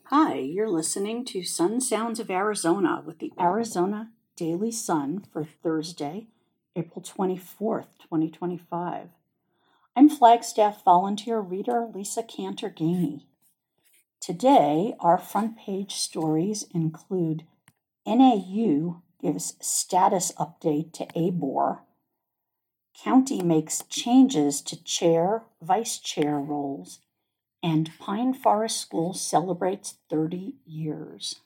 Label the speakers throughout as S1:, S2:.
S1: Hi, you're listening to Sun Sounds of Arizona with the Arizona Daily Sun for Thursday, April 24th, 2025. I'm Flagstaff volunteer reader Lisa Cantor-Gainey. Today, our front page stories include NAU gives status update to ABOR, County makes changes to chair, vice chair roles, and Pine Forest School celebrates 30 years.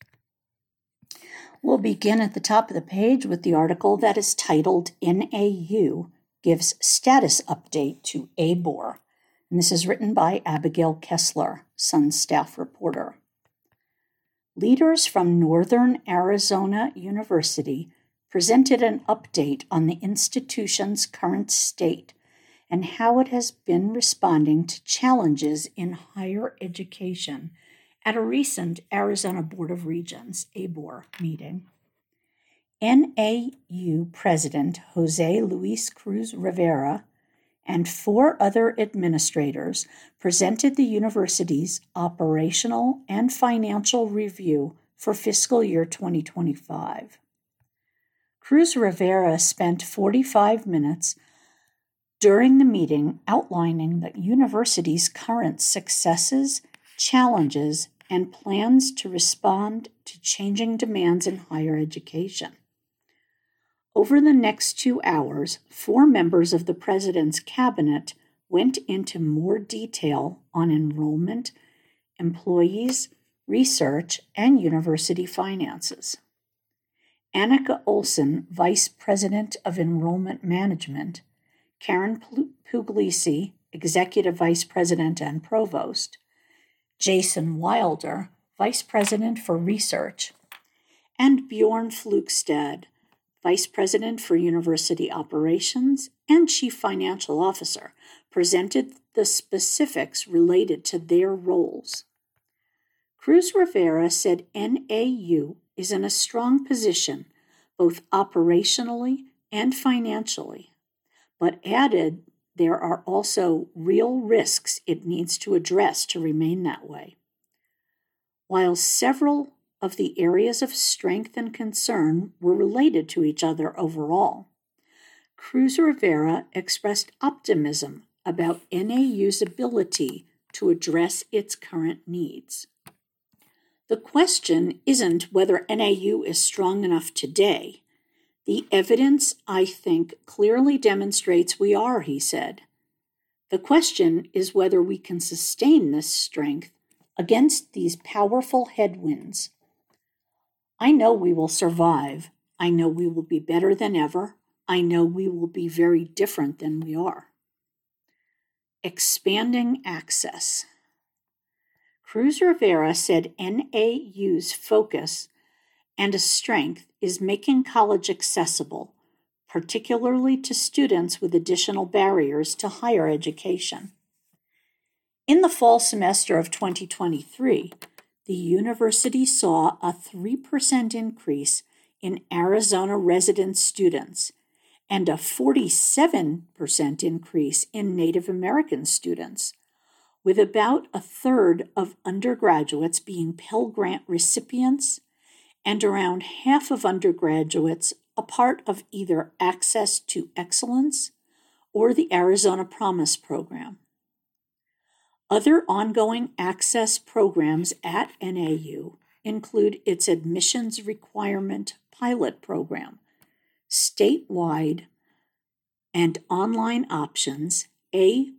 S1: We'll begin at the top of the page with the article that is titled NAU Gives Status Update to ABOR. And this is written by Abigail Kessler, Sun staff reporter. Leaders from Northern Arizona University presented an update on the institution's current state and how it has been responding to challenges in higher education at a recent Arizona Board of Regents, ABOR, meeting. NAU President Jose Luis Cruz Rivera and 4 other administrators presented the university's operational and financial review for fiscal year 2025. Cruz Rivera spent 45 minutes during the meeting outlining the university's current successes, challenges, and plans to respond to changing demands in higher education. Over the next 2 hours, 4 members of the president's cabinet went into more detail on enrollment, employees, research, and university finances. Annika Olson, Vice President of Enrollment Management, Karen Puglisi, Executive Vice President and Provost, Jason Wilder, Vice President for Research, and Bjorn Flugstad, Vice President for University Operations and Chief Financial Officer, presented the specifics related to their roles. Cruz Rivera said NAU is in a strong position, both operationally and financially, but added there are also real risks it needs to address to remain that way. While several of the areas of strength and concern were related to each other overall, Cruz Rivera expressed optimism about NAU's ability to address its current needs. The question isn't whether NAU is strong enough today. The evidence, I think, clearly demonstrates we are, he said. The question is whether we can sustain this strength against these powerful headwinds. I know we will survive. I know we will be better than ever. I know we will be very different than we are. Expanding access. Cruz Rivera said NAU's focus and a strength is making college accessible, particularly to students with additional barriers to higher education. In the fall semester of 2023, the university saw a 3% increase in Arizona resident students and a 47% increase in Native American students, with about a third of undergraduates being Pell Grant recipients and around half of undergraduates a part of either Access to Excellence or the Arizona Promise program. Other ongoing access programs at NAU include its admissions requirement pilot program, statewide and online options, A++,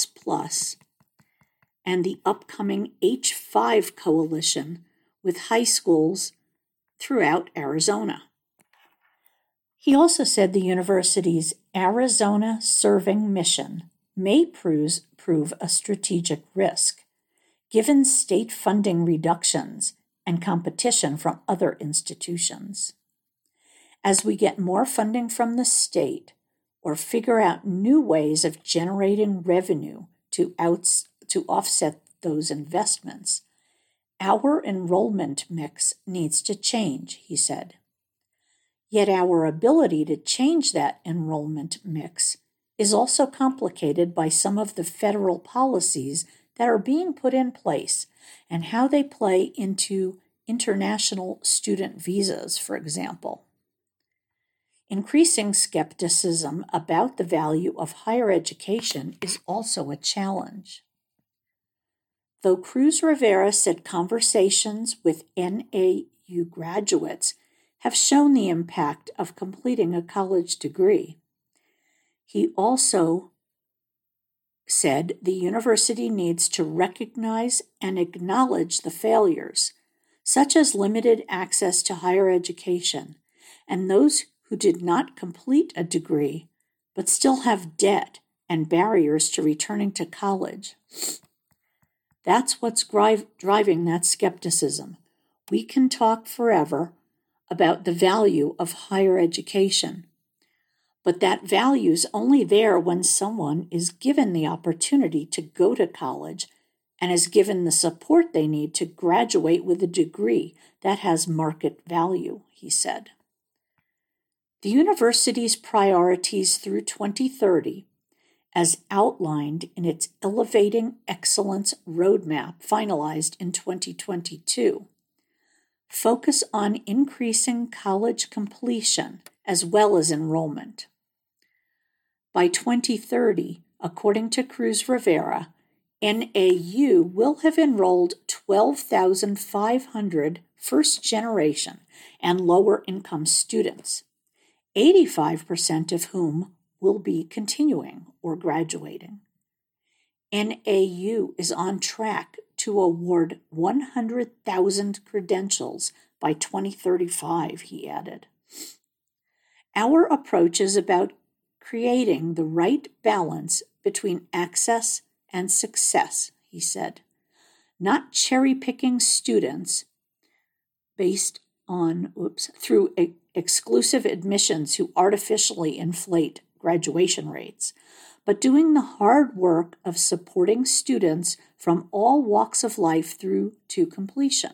S1: and the upcoming H5 coalition with high schools throughout Arizona. He also said the university's Arizona Serving mission may prove a strategic risk, given state funding reductions and competition from other institutions. As we get more funding from the state or figure out new ways of generating revenue to offset those investments, our enrollment mix needs to change, he said. Yet our ability to change that enrollment mix is also complicated by some of the federal policies that are being put in place and how they play into international student visas, for example. Increasing skepticism about the value of higher education is also a challenge. Though Cruz Rivera said conversations with NAU graduates have shown the impact of completing a college degree, he also said the university needs to recognize and acknowledge the failures, such as limited access to higher education, and those who did not complete a degree but still have debt and barriers to returning to college. That's what's driving that skepticism. We can talk forever about the value of higher education, but that value's only there when someone is given the opportunity to go to college and is given the support they need to graduate with a degree that has market value, he said. The university's priorities through 2030, as outlined in its Elevating Excellence Roadmap finalized in 2022, focus on increasing college completion as well as enrollment. By 2030, according to Cruz Rivera, NAU will have enrolled 12,500 first-generation and lower-income students, 85% of whom will be continuing or graduating. NAU is on track to award 100,000 credentials by 2035, he added. Our approach is about creating the right balance between access and success, he said, not cherry-picking students based on through exclusive admissions who artificially inflate graduation rates, but doing the hard work of supporting students from all walks of life through to completion.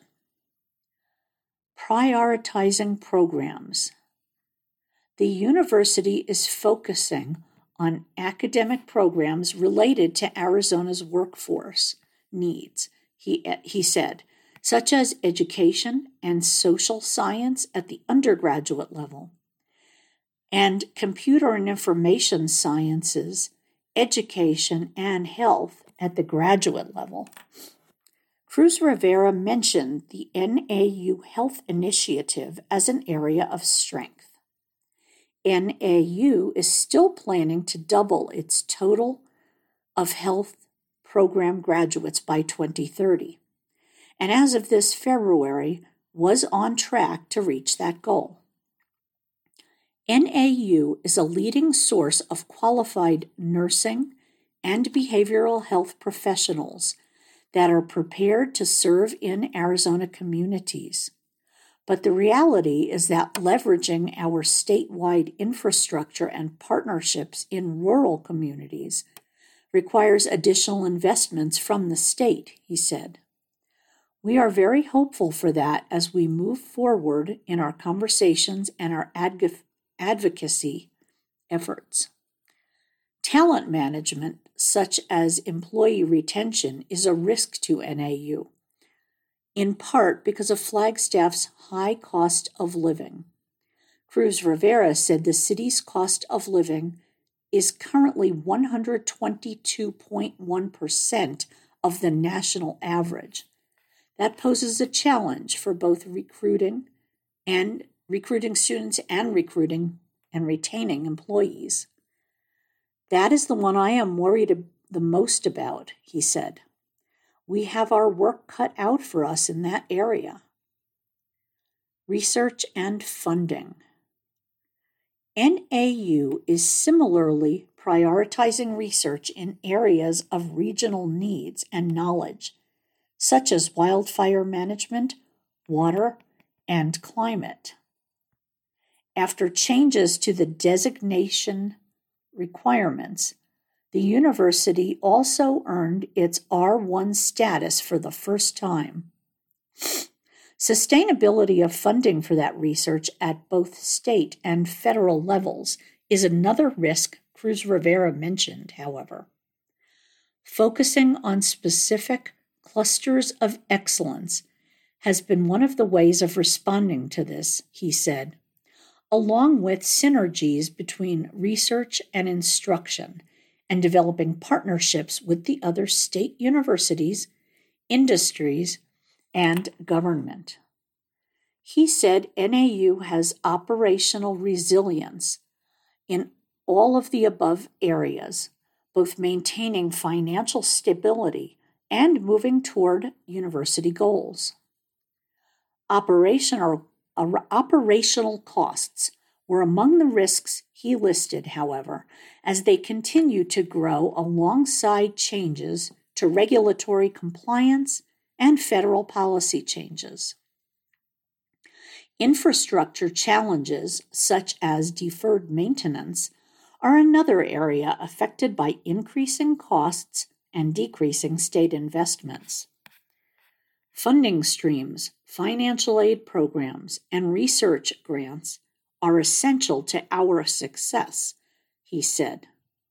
S1: Prioritizing programs. The university is focusing on academic programs related to Arizona's workforce needs, he said, such as education and social science at the undergraduate level, and computer and information sciences, education, and health at the graduate level. Cruz Rivera mentioned the NAU Health Initiative as an area of strength. NAU is still planning to double its total of health program graduates by 2030, and as of this February, was on track to reach that goal. NAU is a leading source of qualified nursing and behavioral health professionals that are prepared to serve in Arizona communities. But the reality is that leveraging our statewide infrastructure and partnerships in rural communities requires additional investments from the state, he said. We are very hopeful for that as we move forward in our conversations and our advocacy efforts. Talent management, such as employee retention, is a risk to NAU, in part because of Flagstaff's high cost of living. Cruz Rivera said the city's cost of living is currently 122.1% of the national average. That poses a challenge for both recruiting students and recruiting and retaining employees. That is the one I am worried the most about, he said. We have our work cut out for us in that area. Research and funding. NAU is similarly prioritizing research in areas of regional needs and knowledge, such as wildfire management, water, and climate. After changes to the designation requirements, the university also earned its R1 status for the first time. Sustainability of funding for that research at both state and federal levels is another risk Cruz Rivera mentioned, however. Focusing on specific clusters of excellence has been one of the ways of responding to this, he said, along with synergies between research and instruction and developing partnerships with the other state universities, industries, and government. He said NAU has operational resilience in all of the above areas, both maintaining financial stability and moving toward university goals. Operational costs were among the risks he listed, however, as they continue to grow alongside changes to regulatory compliance and federal policy changes. Infrastructure challenges, such as deferred maintenance, are another area affected by increasing costs and decreasing state investments. Funding streams, financial aid programs, and research grants are essential to our success, he said.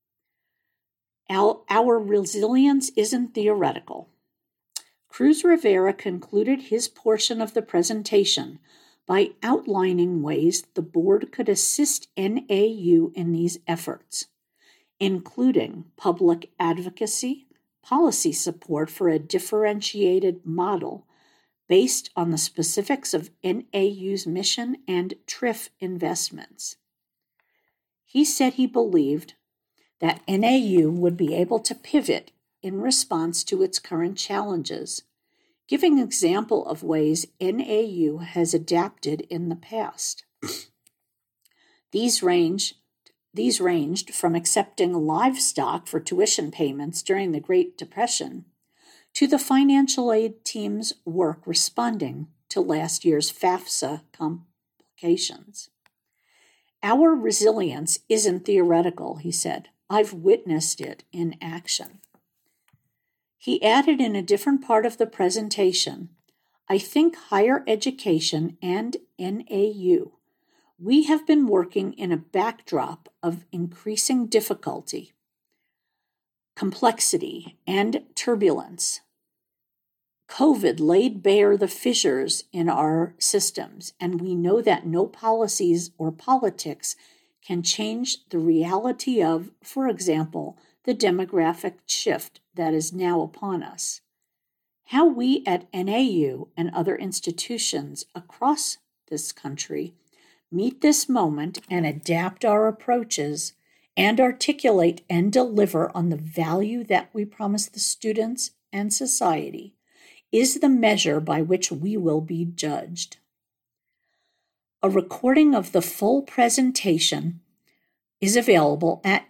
S1: Our resilience isn't theoretical. Cruz Rivera concluded his portion of the presentation by outlining ways the board could assist NAU in these efforts, including public advocacy, policy support for a differentiated model based on the specifics of NAU's mission and TRIF investments. He said he believed that NAU would be able to pivot in response to its current challenges, giving an example of ways NAU has adapted in the past. These ranged from accepting livestock for tuition payments during the Great Depression to the financial aid team's work responding to last year's FAFSA complications. Our resilience isn't theoretical, he said. I've witnessed it in action. He added in a different part of the presentation, I think higher education and NAU, we have been working in a backdrop of increasing difficulty, complexity, and turbulence. COVID laid bare the fissures in our systems, and we know that no policies or politics can change the reality of, for example, the demographic shift that is now upon us. How we at NAU and other institutions across this country meet this moment and adapt our approaches and articulate and deliver on the value that we promise the students and society is the measure by which we will be judged. A recording of the full presentation is available at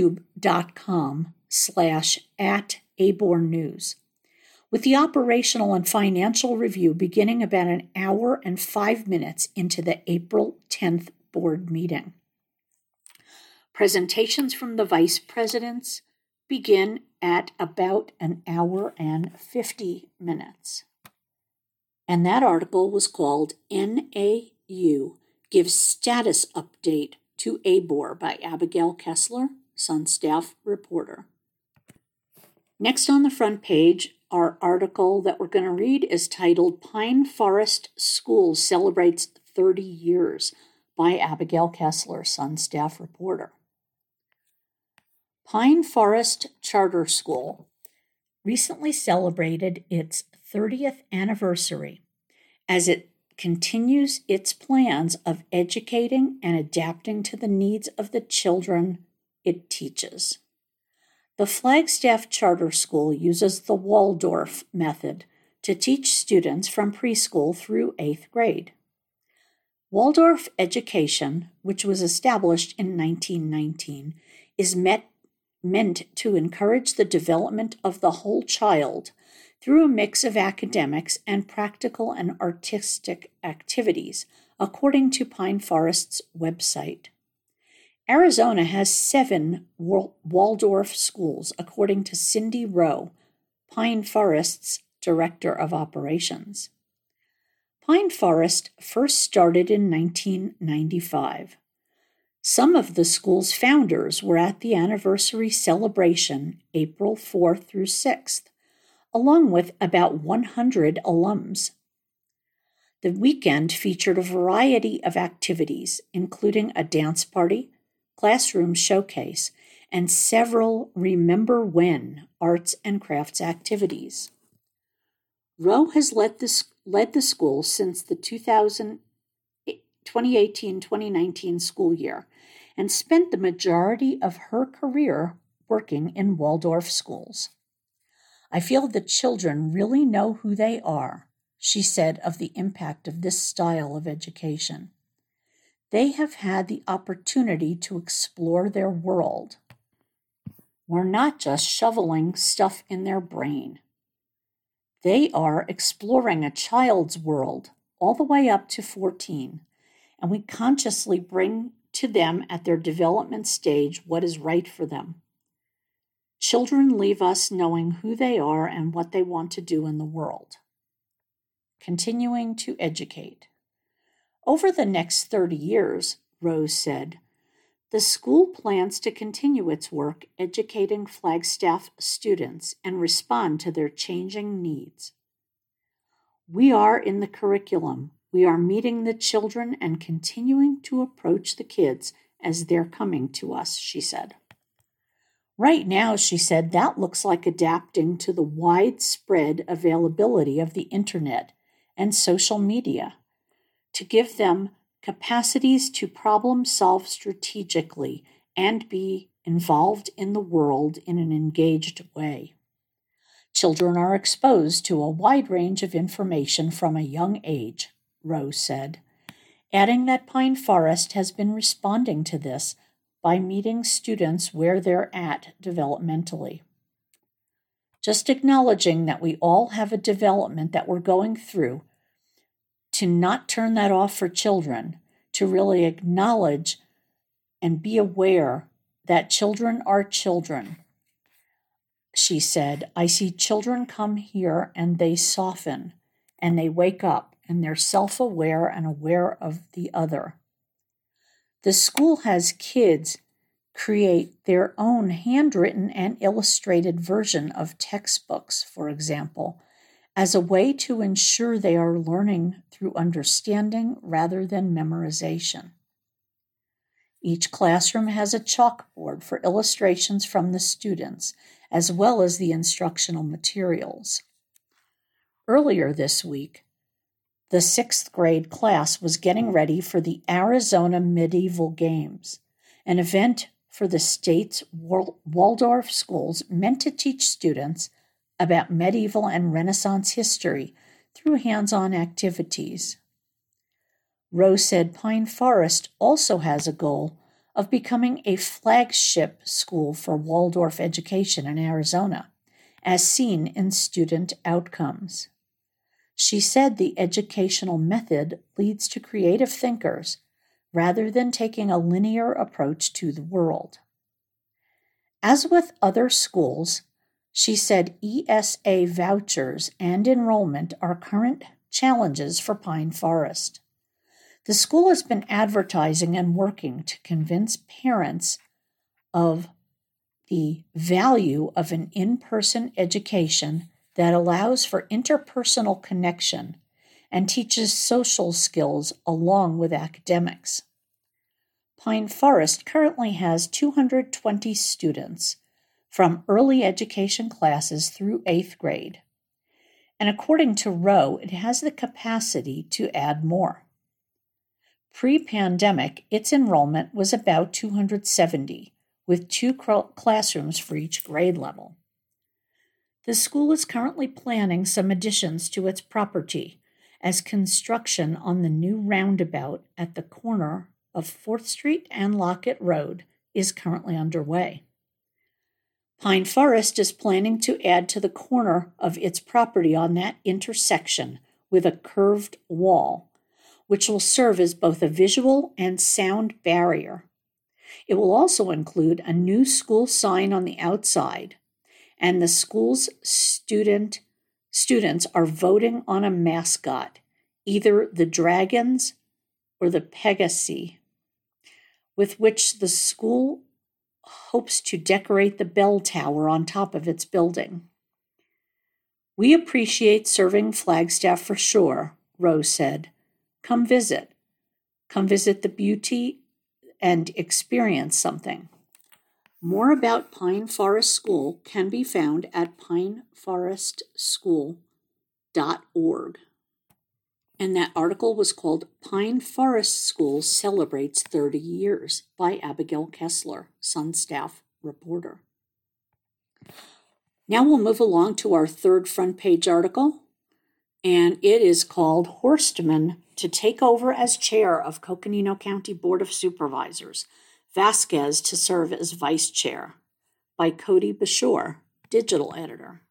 S1: youtube.com/@abornews, with the operational and financial review beginning about an hour and 5 minutes into the April 10th board meeting. Presentations from the vice presidents begin at about an hour and 50 minutes. And that article was called NAU Gives Status Update to ABOR by Abigail Kessler, Sun staff reporter. Next on the front page, our article that we're going to read is titled Pine Forest School Celebrates 30 Years by Abigail Kessler, Sun staff reporter. Pine Forest Charter School recently celebrated its 30th anniversary as it continues its plans of educating and adapting to the needs of the children it teaches. The Flagstaff Charter School uses the Waldorf method to teach students from preschool through 8th grade. Waldorf education, which was established in 1919, is meant to encourage the development of the whole child through a mix of academics and practical and artistic activities, according to Pine Forest's website. Arizona has 7 Waldorf schools, according to Cindy Rowe, Pine Forest's Director of Operations. Pine Forest first started in 1995. Some of the school's founders were at the anniversary celebration April 4th through 6th, along with about 100 alums. The weekend featured a variety of activities, including a dance party, classroom showcase, and several Remember When arts and crafts activities. Rowe has led the school since the 2018-2019 school year and spent the majority of her career working in Waldorf schools. I feel the children really know who they are, she said of the impact of this style of education. They have had the opportunity to explore their world. We're not just shoveling stuff in their brain. They are exploring a child's world all the way up to 14, and we consciously bring to them at their development stage what is right for them. Children leave us knowing who they are and what they want to do in the world. Continuing to educate. Over the next 30 years, Rose said, the school plans to continue its work educating Flagstaff students and respond to their changing needs. We are in the curriculum. We are meeting the children and continuing to approach the kids as they're coming to us, she said. Right now, she said, that looks like adapting to the widespread availability of the internet and social media to give them capacities to problem solve strategically and be involved in the world in an engaged way. Children are exposed to a wide range of information from a young age, Rose said, adding that Pine Forest has been responding to this by meeting students where they're at developmentally. Just acknowledging that we all have a development that we're going through, to not turn that off for children, to really acknowledge and be aware that children are children. She said, I see children come here and they soften and they wake up and they're self-aware and aware of the other. The school has kids create their own handwritten and illustrated version of textbooks, for example, as a way to ensure they are learning through understanding rather than memorization. Each classroom has a chalkboard for illustrations from the students, as well as the instructional materials. Earlier this week, the 6th grade class was getting ready for the Arizona Medieval Games, an event for the state's Waldorf schools meant to teach students about medieval and Renaissance history through hands-on activities. Rose said Pine Forest also has a goal of becoming a flagship school for Waldorf education in Arizona, as seen in student outcomes. She said the educational method leads to creative thinkers rather than taking a linear approach to the world. As with other schools, she said ESA vouchers and enrollment are current challenges for Pine Forest. The school has been advertising and working to convince parents of the value of an in-person education that allows for interpersonal connection and teaches social skills along with academics. Pine Forest currently has 220 students from early education classes through 8th grade. And according to Rowe, it has the capacity to add more. Pre-pandemic, its enrollment was about 270, with 2 classrooms for each grade level. The school is currently planning some additions to its property, as construction on the new roundabout at the corner of 4th Street and Lockett Road is currently underway. Pine Forest is planning to add to the corner of its property on that intersection with a curved wall, which will serve as both a visual and sound barrier. It will also include a new school sign on the outside, and the school's students are voting on a mascot, either the Dragons or the Pegasi. with which the school hopes to decorate the bell tower on top of its building. "We appreciate serving Flagstaff for sure," Rose said. Come visit. Come visit the beauty and experience something." More about Pine Forest School can be found at pineforestschool.org. And that article was called "Pine Forest School Celebrates 30 Years" by Abigail Kessler, Sun staff reporter. Now we'll move along to our third front page article, and it is called "Horstman to Take Over as Chair of Coconino County Board of Supervisors, Vasquez to Serve as Vice Chair" by Cody Bashore, digital editor.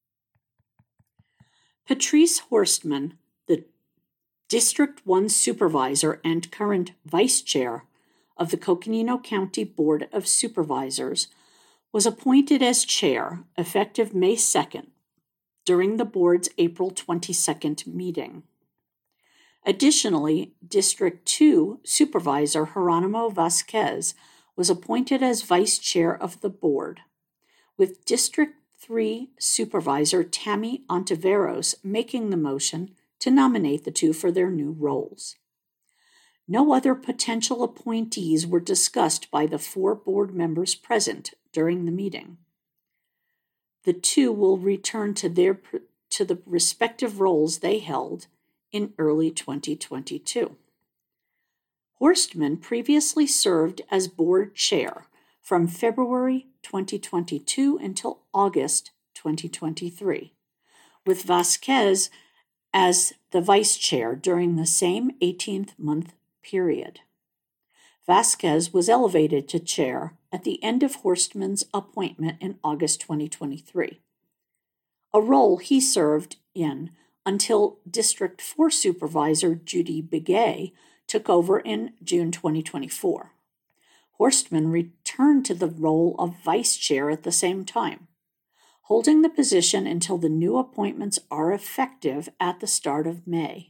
S1: Patrice Horstman, the District 1 Supervisor and current Vice Chair of the Coconino County Board of Supervisors, was appointed as chair effective May 2nd during the board's April 22nd meeting. Additionally, District 2 Supervisor Geronimo Vasquez was appointed as vice chair of the board, with District 3 Supervisor Tammy Ontiveros making the motion to nominate the two for their new roles. No other potential appointees were discussed by the 4 board members present during the meeting. The two will return to the respective roles they held in early 2022. Horstman previously served as board chair from February 2022 until August 2023, with Vasquez as the vice chair during the same 18-month period. Vasquez was elevated to chair at the end of Horstman's appointment in August 2023, a role he served in until District 4 Supervisor Judy Begay took over in June 2024. Horstman returned to the role of vice chair at the same time, holding the position until the new appointments are effective at the start of May.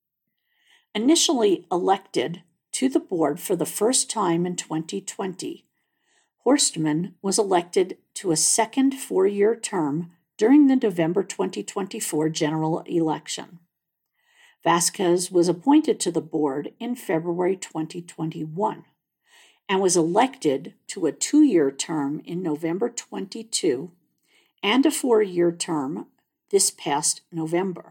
S1: Initially elected to the board for the first time in 2020, Horstman was elected to a second 4-year term during the November 2024 general election. Vasquez was appointed to the board in February 2021 and was elected to a 2-year term in November 22 and a 4-year term this past November.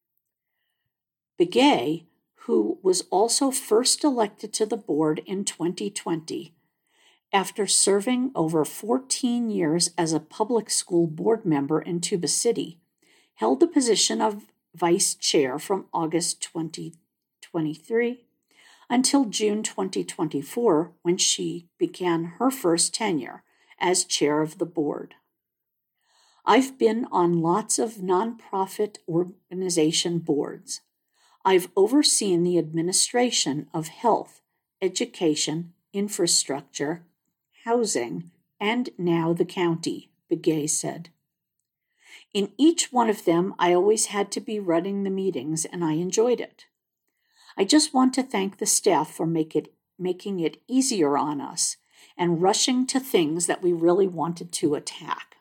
S1: Begay, who was also first elected to the board in 2020, after serving over 14 years as a public school board member in Tuba City, held the position of vice chair from August 2023 until June 2024, when she began her first tenure as chair of the board. "I've been on lots of nonprofit organization boards. I've overseen the administration of health, education, infrastructure, housing, and now the county," Begay said. "In each one of them, I always had to be running the meetings, and I enjoyed it. I just want to thank the staff for making it easier on us and rushing to things that we really wanted to attack."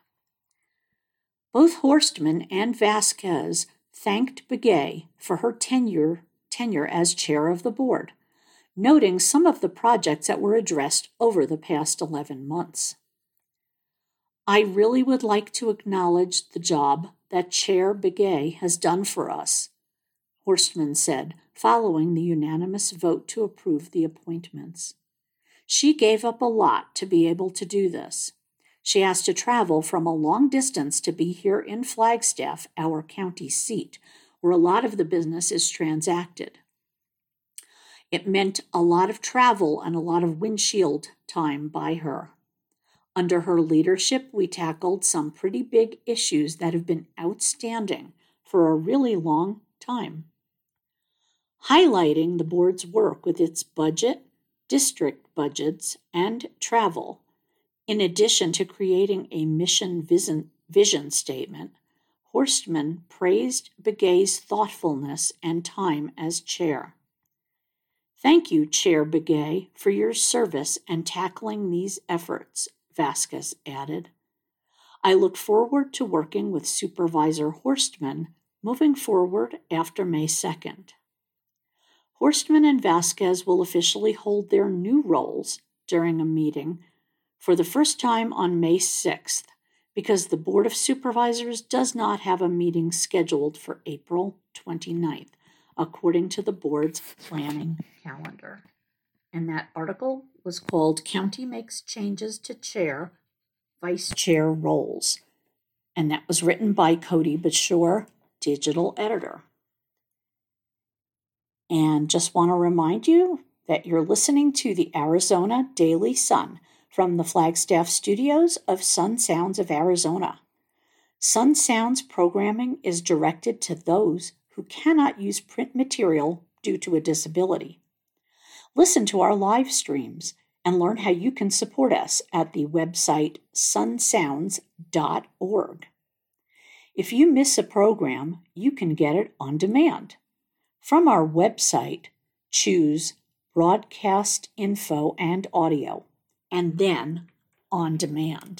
S1: Both Horstman and Vasquez thanked Begay for her tenure as chair of the board, noting some of the projects that were addressed over the past 11 months. "I really would like to acknowledge the job that Chair Begay has done for us," Horstman said, following the unanimous vote to approve the appointments. "She gave up a lot to be able to do this. She has to travel from a long distance to be here in Flagstaff, our county seat, where a lot of the business is transacted. It meant a lot of travel and a lot of windshield time by her. Under her leadership, we tackled some pretty big issues that have been outstanding for a really long time." Highlighting the board's work with its budget, district budgets, and travel, in addition to creating a mission vision statement, Horstman praised Begay's thoughtfulness and time as chair. Thank you, Chair Begay, for your service and tackling these efforts, Vasquez added. I look forward to working with Supervisor Horstman moving forward after May 2nd. Horstman and Vasquez will officially hold their new roles during a meeting for the first time on May 6th because the Board of Supervisors does not have a meeting scheduled for April 29th, according to the board's planning calendar. And that article was called County Makes Changes to Chair, Vice Chair Roles. And that was written by Cody Bashore, digital editor. And just want to remind you that you're listening to the Arizona Daily Sun from the Flagstaff studios of Sun Sounds of Arizona. Sun Sounds programming is directed to those who cannot use print material due to a disability. Listen to our live streams and learn how you can support us at the website sunsounds.org. If you miss a program, you can get it on demand. From our website, choose Broadcast Info and Audio, and then On Demand.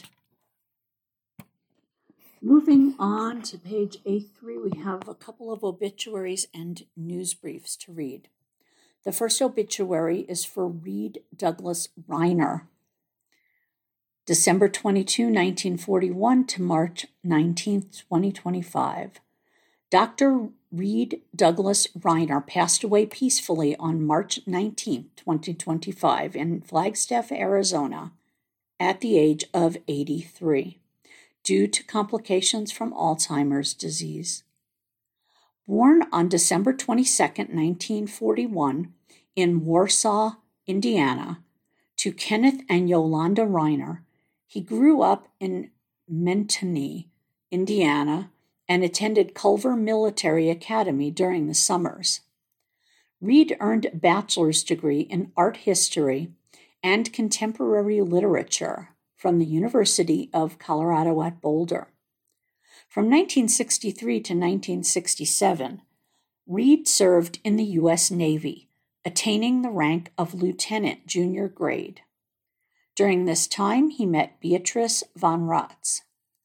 S1: Moving on to page A3, we have a couple of obituaries and news briefs to read. The first obituary is for Reed Douglas Reiner, December 22, 1941 to March 19, 2025. Dr. Reed Douglas Reiner passed away peacefully on March 19, 2025 in Flagstaff, Arizona at the age of 83 due to complications from Alzheimer's disease. Born on December 22, 1941 in Warsaw, Indiana, to Kenneth and Yolanda Reiner, he grew up in Mentone, Indiana, and attended Culver Military Academy during the summers. Reed earned a bachelor's degree in art history and contemporary literature from the University of Colorado at Boulder. From 1963 to 1967, Reed served in the U.S. Navy, attaining the rank of lieutenant junior grade. During this time, he met Beatrice von Ratz.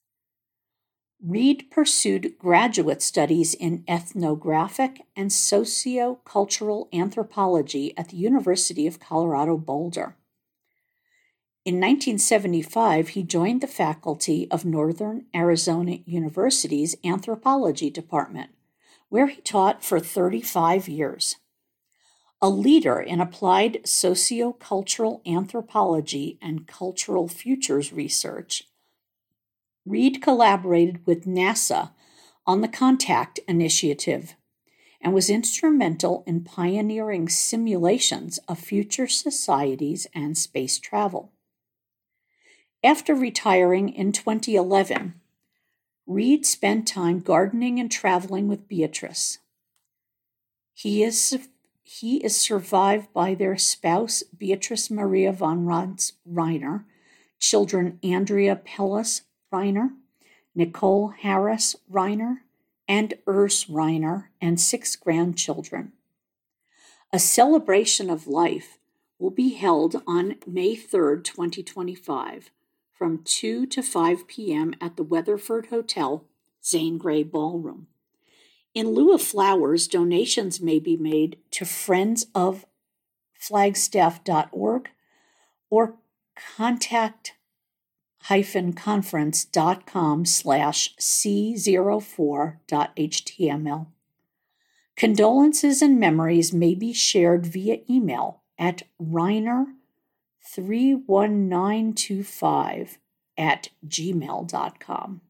S1: Reed pursued graduate studies in ethnographic and socio-cultural anthropology at the University of Colorado Boulder. In 1975, he joined the faculty of Northern Arizona University's anthropology department, where he taught for 35 years. A leader in applied socio-cultural anthropology and cultural futures research, Reed collaborated with NASA on the Contact Initiative and was instrumental in pioneering simulations of future societies and space travel. After retiring in 2011, Reed spent time gardening and traveling with Beatrice. He is survived by their spouse, Beatrice Maria von Ratz Reiner, children Andrea Pellis Reiner, Nicole Harris Reiner, and Urs Reiner, and 6 grandchildren. A celebration of life will be held on May 3, 2025, from 2 to 5 p.m. at the Weatherford Hotel, Zane Grey Ballroom. In lieu of flowers, donations may be made to friendsofflagstaff.org or contact-conference.com/c04.html. Condolences and memories may be shared via email at reiner31925@gmail.com.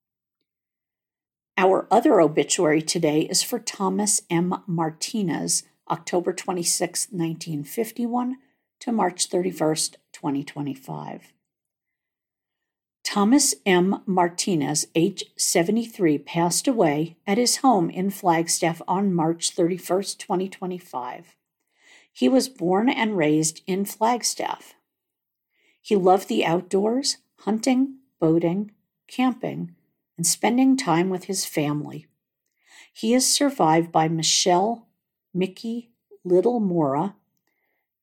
S1: Our other obituary today is for Thomas M. Martinez, October 26, 1951 to March 31, 2025. Thomas M. Martinez, age 73, passed away at his home in Flagstaff on March 31, 2025. He was born and raised in Flagstaff. He loved the outdoors, hunting, boating, camping, and spending time with his family. He is survived by Michelle, Mickey, Little Mora,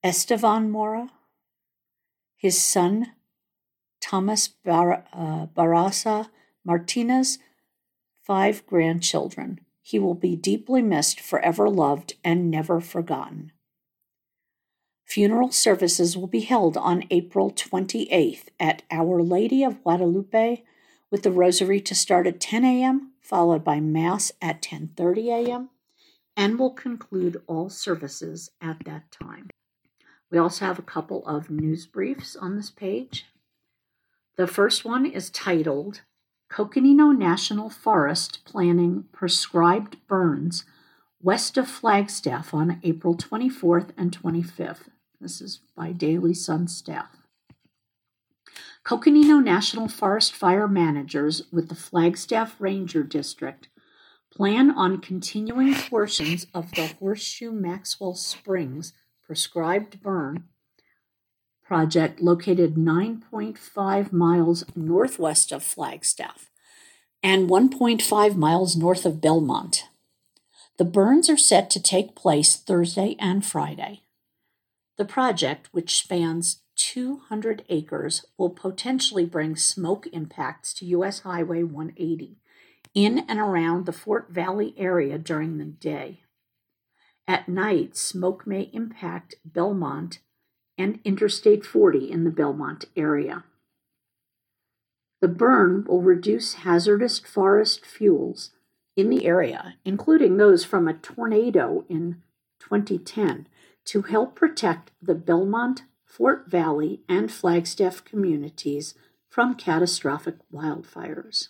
S1: Estevan Mora, his son Thomas Barraza Martinez, 5 grandchildren. He will be deeply missed, forever loved, and never forgotten. Funeral services will be held on April 28th at Our Lady of Guadalupe, with the rosary to start at 10 a.m., followed by Mass at 10:30 a.m., and will conclude all services at that time. We also have a couple of news briefs on this page. The first one is titled, Coconino National Forest Planning Prescribed Burns West of Flagstaff on April 24th and 25th. This is by Daily Sun staff. Coconino National Forest fire managers with the Flagstaff Ranger District plan on continuing portions of the Horseshoe Maxwell Springs prescribed burn project located 9.5 miles northwest of Flagstaff and 1.5 miles north of Belmont. The burns are set to take place Thursday and Friday. The project, which spans 200 acres, will potentially bring smoke impacts to U.S. Highway 180 in and around the Fort Valley area during the day. At night, smoke may impact Belmont and Interstate 40 in the Belmont area. The burn will reduce hazardous forest fuels in the area, including those from a tornado in 2010, to help protect the Belmont, Fort Valley, and Flagstaff communities from catastrophic wildfires.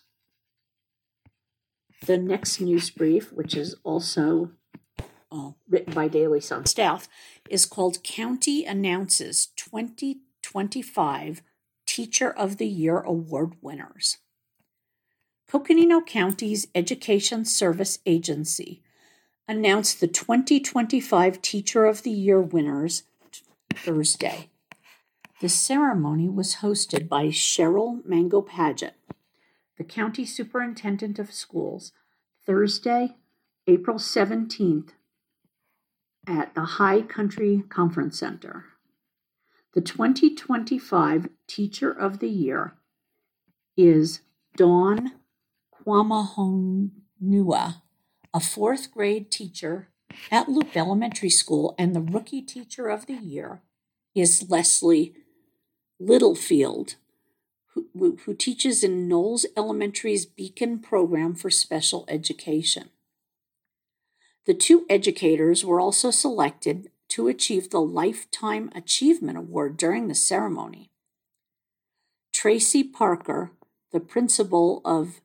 S1: The next news brief, which is also written by Daily Sun staff, is called County Announces 2025 Teacher of the Year Award Winners. Coconino County's Education Service Agency announced the 2025 Teacher of the Year winners Thursday. The ceremony was hosted by Cheryl Mango Paget, the County Superintendent of Schools, Thursday, April 17th, at the High Country Conference Center. The 2025 Teacher of the Year is Dawn Kwamahonua, a 4th grade teacher at Loop Elementary School, and the Rookie Teacher of the Year is Leslie Littlefield, who teaches in Knowles Elementary's Beacon program for special education. The 2 educators were also selected to achieve the Lifetime Achievement Award during the ceremony. Tracy Parker, the principal of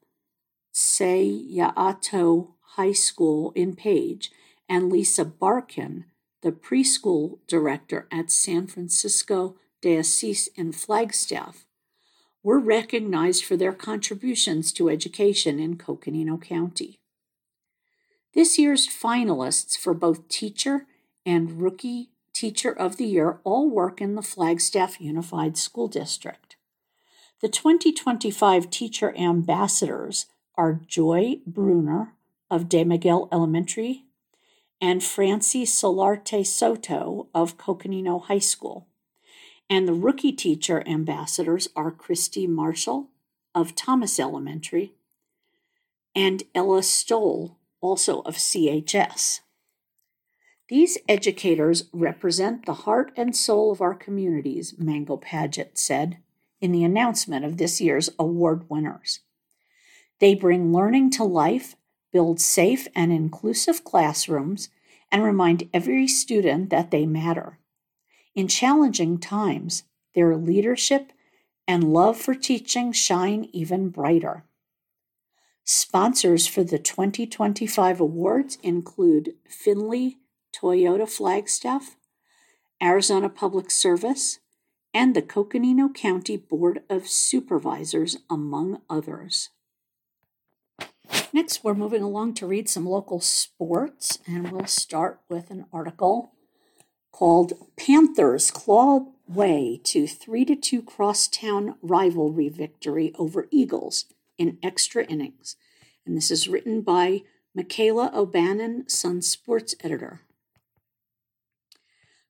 S1: Sayaato High School in Page, and Lisa Barkin, the preschool director at San Francisco de Assis in Flagstaff, were recognized for their contributions to education in Coconino County. This year's finalists for both Teacher and Rookie Teacher of the Year all work in the Flagstaff Unified School District. The 2025 Teacher Ambassadors are Joy Bruner of De Miguel Elementary and Francie Solarte Soto of Coconino High School. And the Rookie Teacher Ambassadors are Christy Marshall of Thomas Elementary and Ella Stoll, also of CHS. These educators represent the heart and soul of our communities, Mango Paget said in the announcement of this year's award winners. They bring learning to life, build safe and inclusive classrooms, and remind every student that they matter. In challenging times, their leadership and love for teaching shine even brighter. Sponsors for the 2025 awards include Findlay Toyota Flagstaff, Arizona Public Service, and the Coconino County Board of Supervisors, among others. Next, we're moving along to read some local sports, and we'll start with an article called Panthers Claw Way to 3-2 Crosstown Rivalry Victory over Eagles in Extra Innings. And this is written by Michaela O'Bannon, Sun Sports Editor.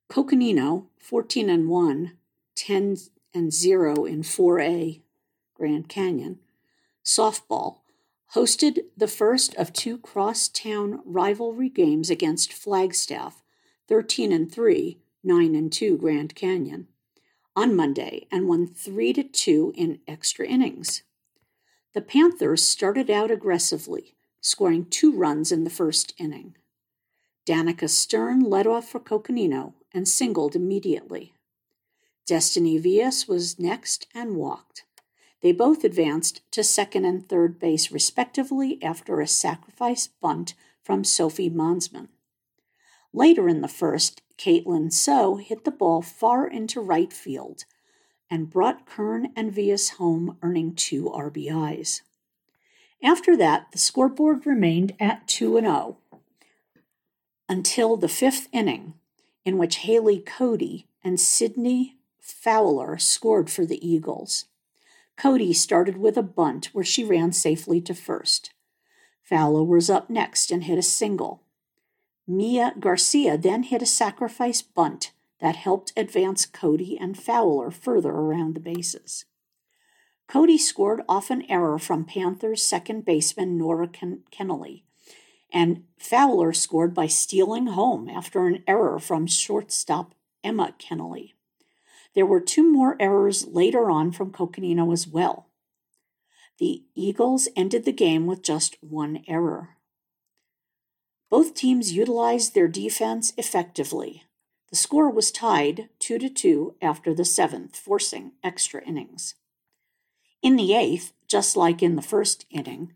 S1: Coconino, 14-1, 10-0 in 4A Grand Canyon, softball, hosted the first of two crosstown rivalry games against Flagstaff, 13-3, 9-2 Grand Canyon, on Monday and won 3-2 in extra innings. The Panthers started out aggressively, scoring 2 runs in the first inning. Danica Stern led off for Coconino and singled immediately. Destiny Villas was next and walked. They both advanced to second and third base respectively after a sacrifice bunt from Sophie Monsman. Later in the first, Caitlin So hit the ball far into right field and brought Kern and Villas home, earning 2 RBIs. After that, the scoreboard remained at 2-0 until the 5th inning, in which Haley Cody and Sydney Fowler scored for the Eagles. Cody started with a bunt where she ran safely to first. Fowler was up next and hit a single. Mia Garcia then hit a sacrifice bunt that helped advance Cody and Fowler further around the bases. Cody scored off an error from Panthers second baseman Nora Kennelly, and Fowler scored by stealing home after an error from shortstop Emma Kennelly. There were 2 more errors later on from Coconino as well. The Eagles ended the game with just 1 error. Both teams utilized their defense effectively. The score was tied 2-2 after the 7th, forcing extra innings. In the 8th, just like in the first inning,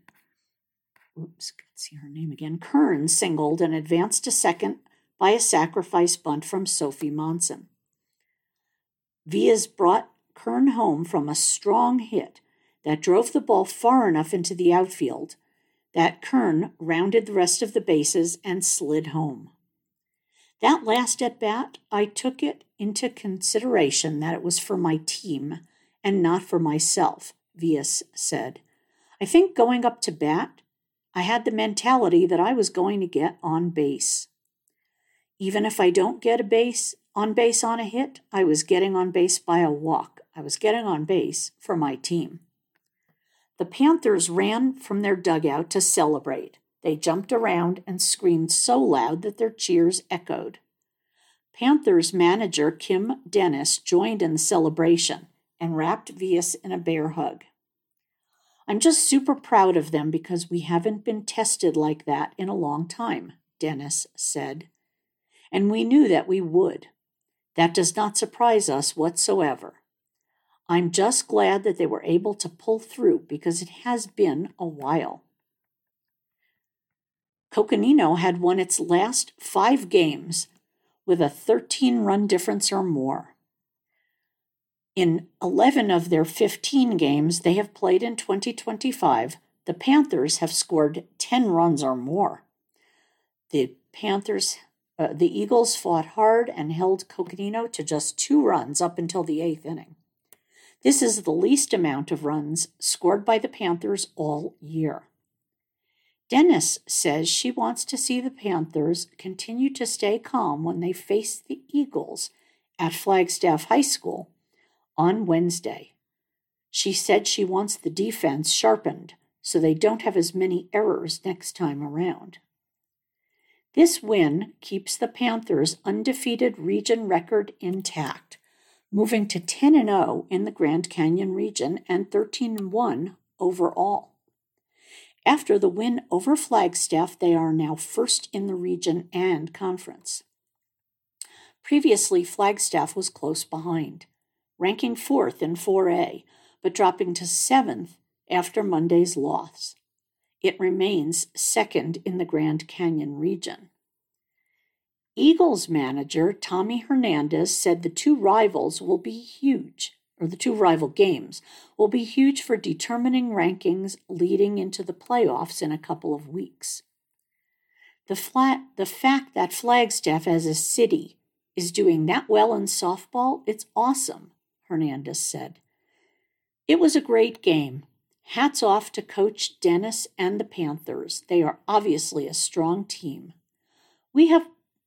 S1: Kern singled and advanced to second by a sacrifice bunt from Sophie Monson. Villas brought Kern home from a strong hit that drove the ball far enough into the outfield that Kern rounded the rest of the bases and slid home. That last at-bat, I took it into consideration that it was for my team and not for myself, Villas said. I think going up to bat, I had the mentality that I was going to get on base. Even if I don't get on base on a hit, I was getting on base by a walk. I was getting on base for my team. The Panthers ran from their dugout to celebrate. They jumped around and screamed so loud that their cheers echoed. Panthers manager Kim Dennis joined in the celebration and wrapped Villas in a bear hug. I'm just super proud of them because we haven't been tested like that in a long time, Dennis said. And we knew that we would. That does not surprise us whatsoever. I'm just glad that they were able to pull through because it has been a while. Coconino had won its last 5 games with a 13-run difference or more. In 11 of their 15 games they have played in 2025, the Panthers have scored 10 runs or more. The Eagles fought hard and held Coconino to just 2 runs up until the 8th inning. This is the least amount of runs scored by the Panthers all year. Dennis says she wants to see the Panthers continue to stay calm when they face the Eagles at Flagstaff High School on Wednesday. She said she wants the defense sharpened so they don't have as many errors next time around. This win keeps the Panthers' undefeated region record intact, moving to 10-0 in the Grand Canyon region and 13-1 overall. After the win over Flagstaff, they are now first in the region and conference. Previously, Flagstaff was close behind, ranking 4th in 4A, but dropping to 7th after Monday's loss. It remains 2nd in the Grand Canyon region. Eagles manager Tommy Hernandez said the 2 rivals will be huge, or the 2 rival games will be huge for determining rankings leading into the playoffs in a couple of weeks. The fact that Flagstaff as a city is doing that well in softball, it's awesome, Hernandez said. It was a great game. Hats off to Coach Dennis and the Panthers. They are obviously a strong team. We have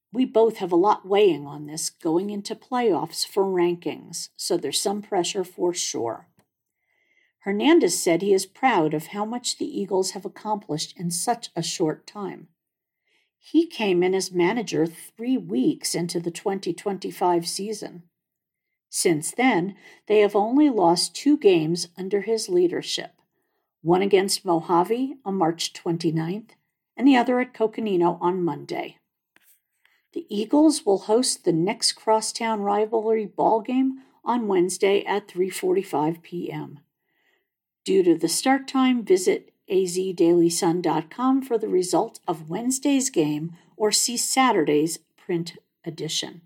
S1: We both have a lot weighing on this going into playoffs for rankings, so there's some pressure for sure. Hernandez said he is proud of how much the Eagles have accomplished in such a short time. He came in as manager 3 weeks into the 2025 season. Since then, they have only lost 2 games under his leadership, one against Mojave on March 29th and the other at Coconino on Monday. The Eagles will host the next crosstown rivalry ball game on Wednesday at 3:45 p.m. Due to the start time, visit azdailysun.com for the result of Wednesday's game or see Saturday's print edition.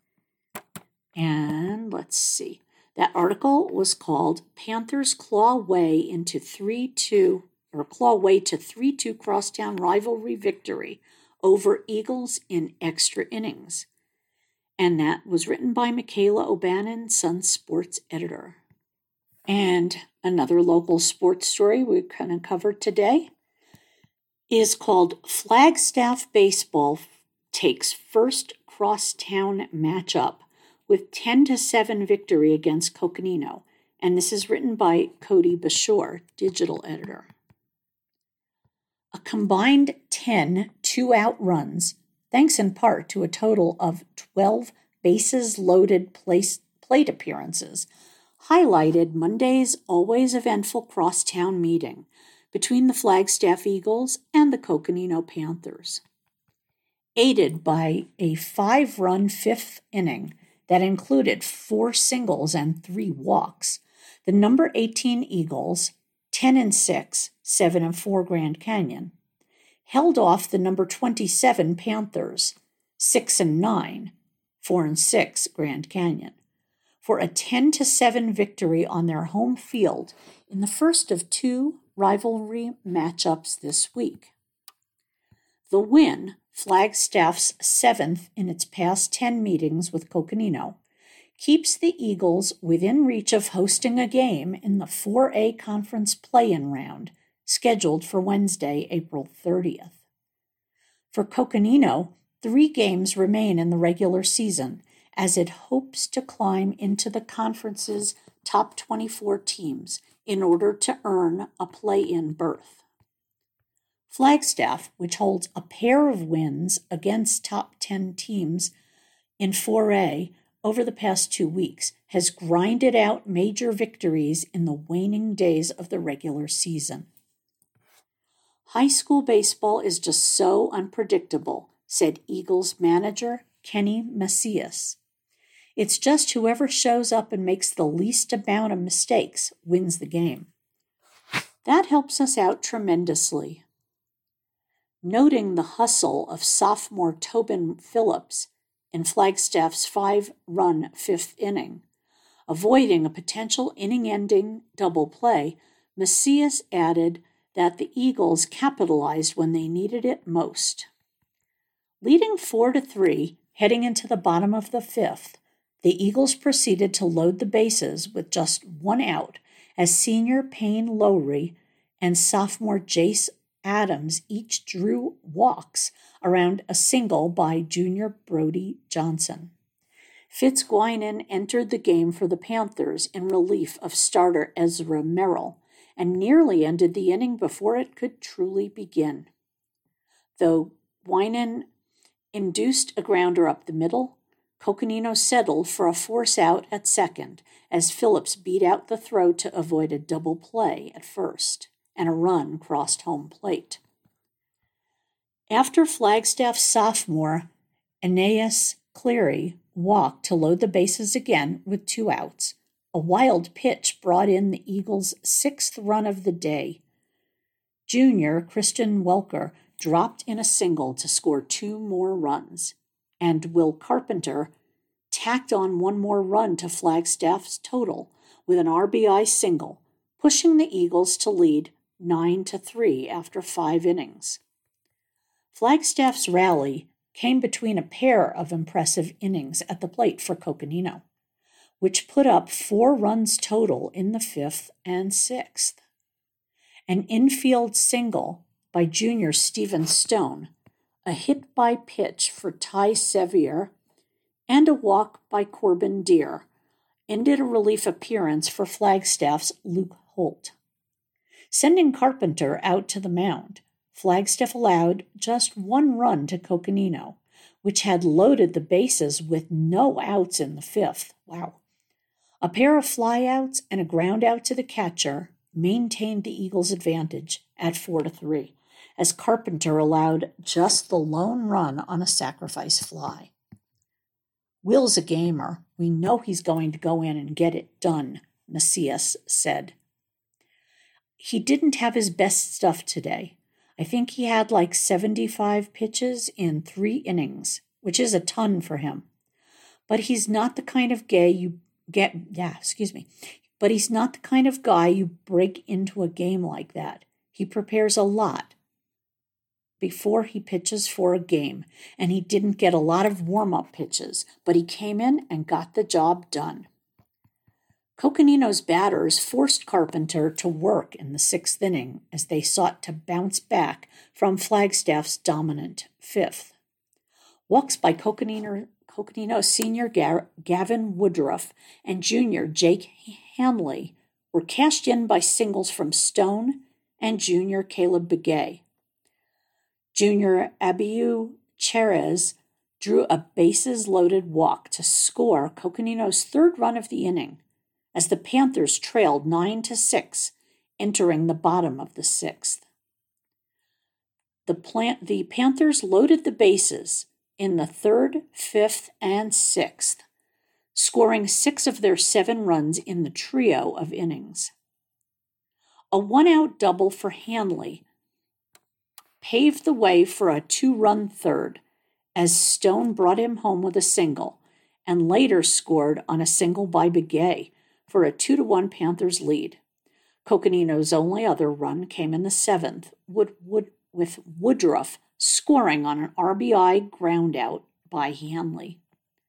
S1: And let's see. That article was called Panthers Claw Way to 3-2 crosstown rivalry victory over Eagles in extra innings. And that was written by Michaela O'Bannon, Sun Sports editor. And another local sports story we're going to cover today is called Flagstaff Baseball takes first crosstown matchup with 10-7 victory against Coconino. And this is written by Cody Bashore, digital editor. A combined 10 two-out runs, thanks in part to a total of 12 bases-loaded plate appearances, highlighted Monday's always eventful crosstown meeting between the Flagstaff Eagles and the Coconino Panthers. Aided by a 5-run 5th inning that included 4 singles and 3 walks, the number 18 Eagles, 10-6, 7-4 Grand Canyon, held off the number 27 Panthers, 6-9, 4-6 Grand Canyon, for a 10-7 victory on their home field in the first of 2 rivalry matchups this week. The win, Flagstaff's 7th in its past 10 meetings with Coconino, keeps the Eagles within reach of hosting a game in the 4A Conference play-in round, scheduled for Wednesday, April 30th. For Coconino, 3 games remain in the regular season as it hopes to climb into the conference's top 24 teams in order to earn a play-in berth. Flagstaff, which holds a pair of wins against top 10 teams in 4A over the past 2 weeks, has grinded out major victories in the waning days of the regular season. High school baseball is just so unpredictable, said Eagles manager Kenny Macias. It's just whoever shows up and makes the least amount of mistakes wins the game. That helps us out tremendously. Noting the hustle of sophomore Tobin Phillips in Flagstaff's 5-run 5th inning, avoiding a potential inning-ending double play, Macias added that the Eagles capitalized when they needed it most. Leading 4-3, heading into the bottom of the 5th, the Eagles proceeded to load the bases with just 1 out as senior Payne Lowry and sophomore Jace Adams each drew walks around a single by junior Brody Johnson. Fitzguinan entered the game for the Panthers in relief of starter Ezra Merrill and nearly ended the inning before it could truly begin. Though Guinan induced a grounder up the middle, Coconino settled for a force out at second as Phillips beat out the throw to avoid a double play at first, and a run crossed home plate. After Flagstaff sophomore Aeneas Cleary walked to load the bases again with 2 outs, a wild pitch brought in the Eagles' 6th run of the day. Junior Christian Welker dropped in a single to score 2 more runs, and Will Carpenter tacked on 1 more run to Flagstaff's total with an RBI single, pushing the Eagles to lead 9-3 after 5 innings. Flagstaff's rally came between a pair of impressive innings at the plate for Coconino, which put up 4 runs total in the 5th and 6th. An infield single by junior Stephen Stone, a hit by pitch for Ty Sevier, and a walk by Corbin Deer ended a relief appearance for Flagstaff's Luke Holt. Sending Carpenter out to the mound, Flagstaff allowed just one run to Coconino, which had loaded the bases with no outs in the fifth. Wow. A pair of flyouts and a ground out to the catcher maintained the Eagles' advantage at 4-3, as Carpenter allowed just the lone run on a sacrifice fly. Will's a gamer. We know he's going to go in and get it done, Macias said. He didn't have his best stuff today. I think he had like 75 pitches in 3 innings, which is a ton for him. But he's not the kind of But he's not the kind of guy you break into a game like that. He prepares a lot before he pitches for a game, and he didn't get a lot of warm-up pitches, but he came in and got the job done. Coconino's batters forced Carpenter to work in the 6th inning as they sought to bounce back from Flagstaff's dominant 5th. Walks by Coconino senior Gavin Woodruff and junior Jake Hanley were cashed in by singles from Stone and junior Caleb Begay. Junior Abiyu Cherez drew a bases-loaded walk to score Coconino's 3rd run of the inning, as the Panthers trailed 9-6, entering the bottom of the 6th. The Panthers loaded the bases in the 3rd, 5th, and 6th, scoring 6 of their 7 runs in the trio of innings. A 1-out double for Hanley paved the way for a 2-run third, as Stone brought him home with a single, and later scored on a single by Begay for a 2-1 Panthers lead. Coconino's only other run came in the 7th, with Woodruff scoring on an RBI groundout by Hanley.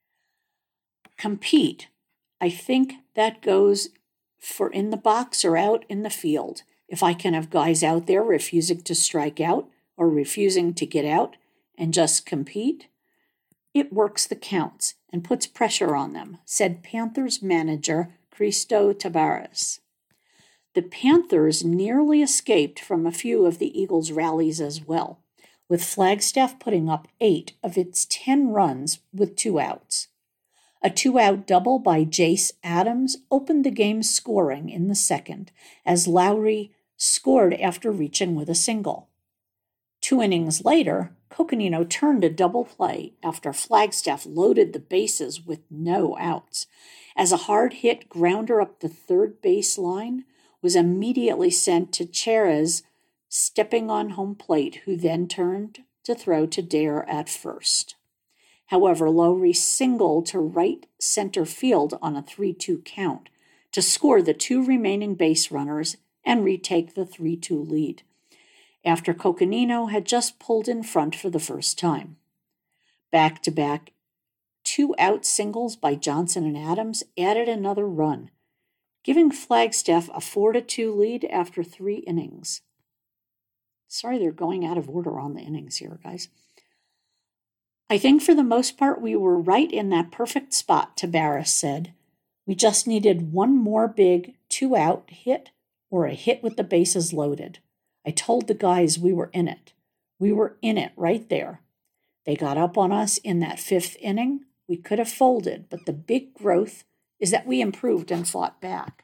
S1: Compete. I think that goes for in the box or out in the field. If I can have guys out there refusing to strike out or refusing to get out and just compete, it works the counts and puts pressure on them, said Panthers manager Cristo Tabarez. The Panthers nearly escaped from a few of the Eagles' rallies as well, with Flagstaff putting up 8 of its 10 runs with 2 outs. A 2-out double by Jace Adams opened the game's scoring in the 2nd, as Lowry scored after reaching with a single. 2 innings later, Coconino turned a double play after Flagstaff loaded the bases with no outs, as a hard-hit grounder up the 3rd base line was immediately sent to Cherez, stepping on home plate, who then turned to throw to Dare at first. However, Lowry singled to right center field on a 3-2 count to score the 2 remaining base runners and retake the 3-2 lead, after Coconino had just pulled in front for the first time. Back-to-back 2-out singles by Johnson and Adams added another run, giving Flagstaff a 4-2 lead after 3 innings. Sorry, they're going out of order on the innings here, guys. I think for the most part we were right in that perfect spot, Tabarez said. We just needed one more big 2-out hit or a hit with the bases loaded. I told the guys we were in it. We were in it right there. They got up on us in that 5th inning. We could have folded, but the big growth is that we improved and fought back.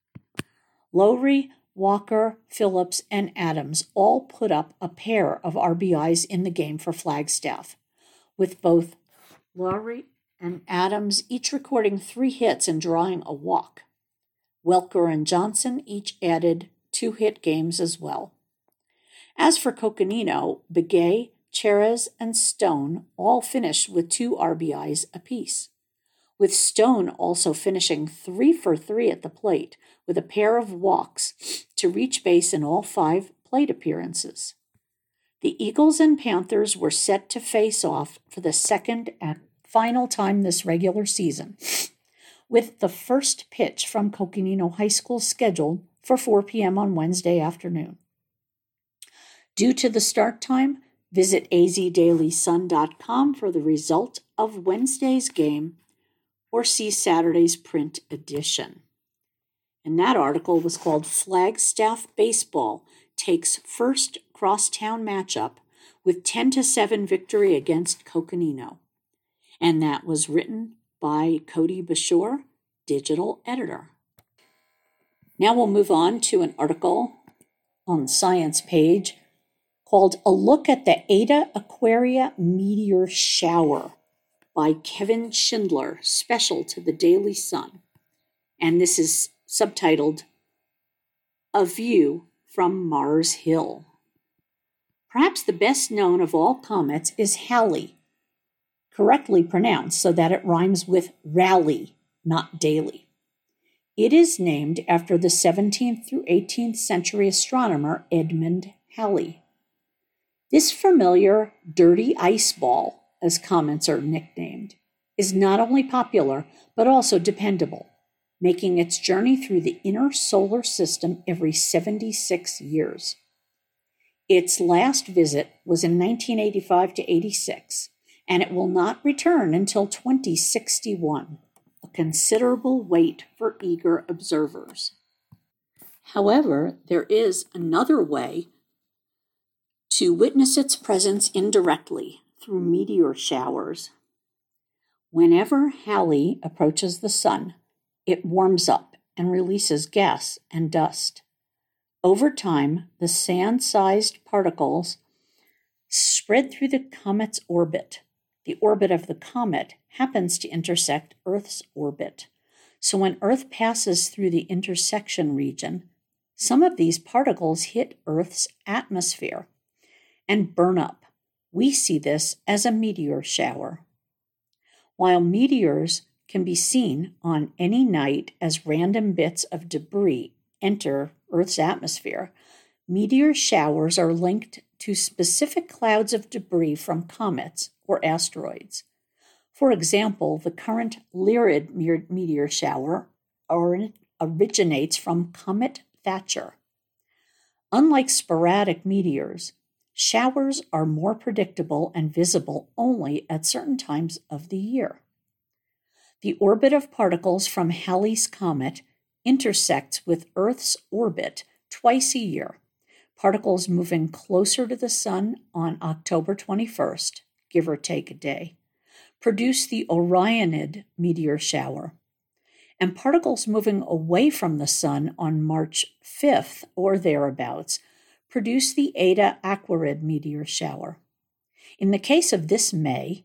S1: Lowry, Walker, Phillips, and Adams all put up a pair of RBIs in the game for Flagstaff, with both Lowry and Adams each recording 3 hits and drawing a walk. Welker and Johnson each added 2-hit games as well. As for Coconino, Begay, Cherez, and Stone all finished with 2 RBIs apiece, with Stone also finishing 3 for 3 at the plate with a pair of walks to reach base in all 5 plate appearances. The Eagles and Panthers were set to face off for the second and final time this regular season, with the first pitch from Coconino High School scheduled for 4 p.m. on Wednesday afternoon. Due to the start time, Visit azdailysun.com for the result of Wednesday's game or see Saturday's print edition. And that article was called Flagstaff Baseball Takes First Crosstown Matchup with 10-7 Victory Against Coconino. And that was written by Cody Bashore, digital editor. Now we'll move on to an article on the science page called A Look at the Eta Aquaria Meteor Shower by Kevin Schindler, special to the Daily Sun. And this is subtitled A View from Mars Hill. Perhaps the best known of all comets is Halley, correctly pronounced so that it rhymes with rally, not daily. It is named after the 17th through 18th century astronomer Edmund Halley. This familiar dirty ice ball, as comets are nicknamed, is not only popular but also dependable, making its journey through the inner solar system every 76 years. Its last visit was in 1985 to 86, and it will not return until 2061, a considerable wait for eager observers. However, there is another way to witness its presence indirectly through meteor showers. Whenever Halley approaches the sun, it warms up and releases gas and dust. Over time, the sand-sized particles spread through the comet's orbit. The orbit of the comet happens to intersect Earth's orbit. So when Earth passes through the intersection region, some of these particles hit Earth's atmosphere and burn up. We see this as a meteor shower. While meteors can be seen on any night as random bits of debris enter Earth's atmosphere, meteor showers are linked to specific clouds of debris from comets or asteroids. For example, the current Lyrid meteor shower originates from Comet Thatcher. Unlike sporadic meteors, showers are more predictable and visible only at certain times of the year. The orbit of particles from Halley's comet intersects with Earth's orbit twice a year. Particles moving closer to the sun on October 21st, give or take a day, produce the Orionid meteor shower, and particles moving away from the sun on March 5th or thereabouts produce the Eta Aquarid meteor shower. In the case of this May's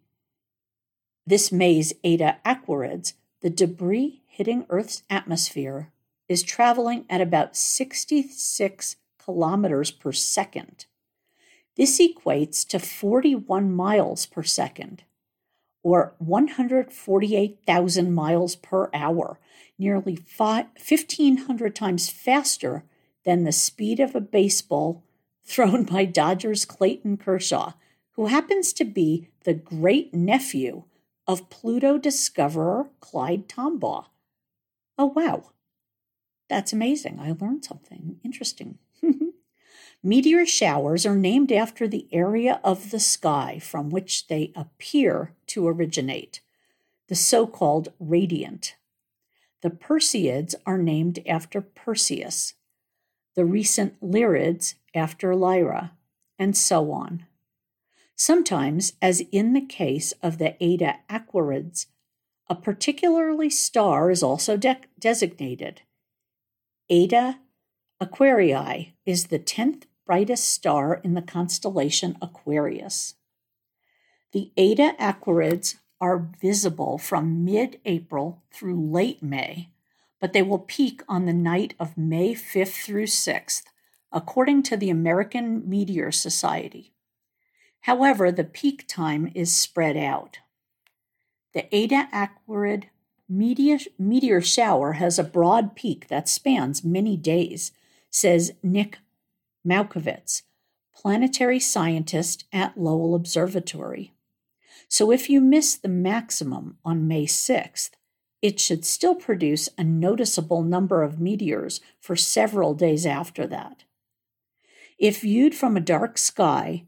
S1: Eta Aquarids, the debris hitting Earth's atmosphere is traveling at about 66 kilometers per second. This equates to 41 miles per second, or 148,000 miles per hour, nearly 1,500 times faster than the speed of a baseball thrown by Dodgers Clayton Kershaw, who happens to be the great-nephew of Pluto discoverer Clyde Tombaugh. Oh, wow. That's amazing. I learned something interesting. Meteor showers are named after the area of the sky from which they appear to originate, the so-called radiant. The Perseids are named after Perseus, the recent Lyrids after Lyra, and so on. Sometimes, as in the case of the Eta Aquarids, a particular star is also designated. Eta Aquarii is the 10th brightest star in the constellation Aquarius. The Eta Aquarids are visible from mid-April through late May, but they will peak on the night of May 5th through 6th, according to the American Meteor Society. However, the peak time is spread out. The Eta Aquarid meteor shower has a broad peak that spans many days, says Nick Malkovitz, planetary scientist at Lowell Observatory. So if you miss the maximum on May 6th, it should still produce a noticeable number of meteors for several days after that. If viewed from a dark sky,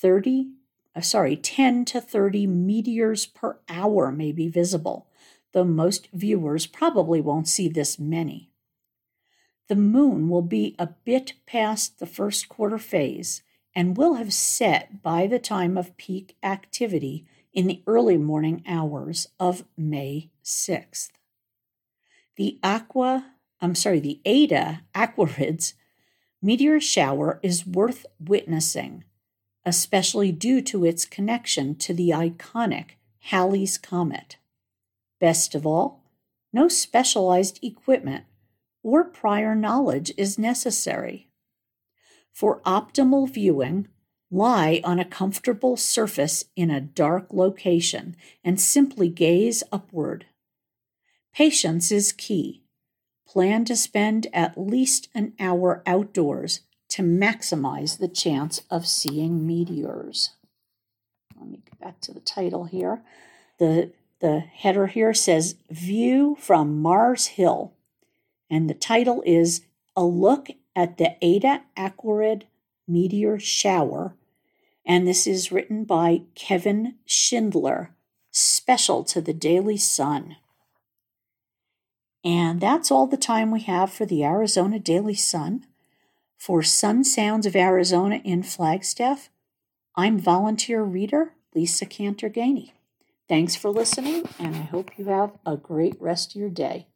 S1: 10 to 30 meteors per hour may be visible, though most viewers probably won't see this many. The moon will be a bit past the first quarter phase and will have set by the time of peak activity in the early morning hours of May 6th. The Eta Aquarids meteor shower is worth witnessing, especially due to its connection to the iconic Halley's Comet. Best of all, no specialized equipment or prior knowledge is necessary. For optimal viewing, lie on a comfortable surface in a dark location and simply gaze upward. Patience is key. Plan to spend at least an hour outdoors to maximize the chance of seeing meteors. Let me get back to the title here. The header here says, View from Mars Hill. And the title is A Look at the Eta Aquarid Meteor Shower. And this is written by Kevin Schindler, special to the Daily Sun. And that's all the time we have for the Arizona Daily Sun. For Sun Sounds of Arizona in Flagstaff, I'm volunteer reader Lisa Cantor-Gainey. Thanks for listening, and I hope you have a great rest of your day.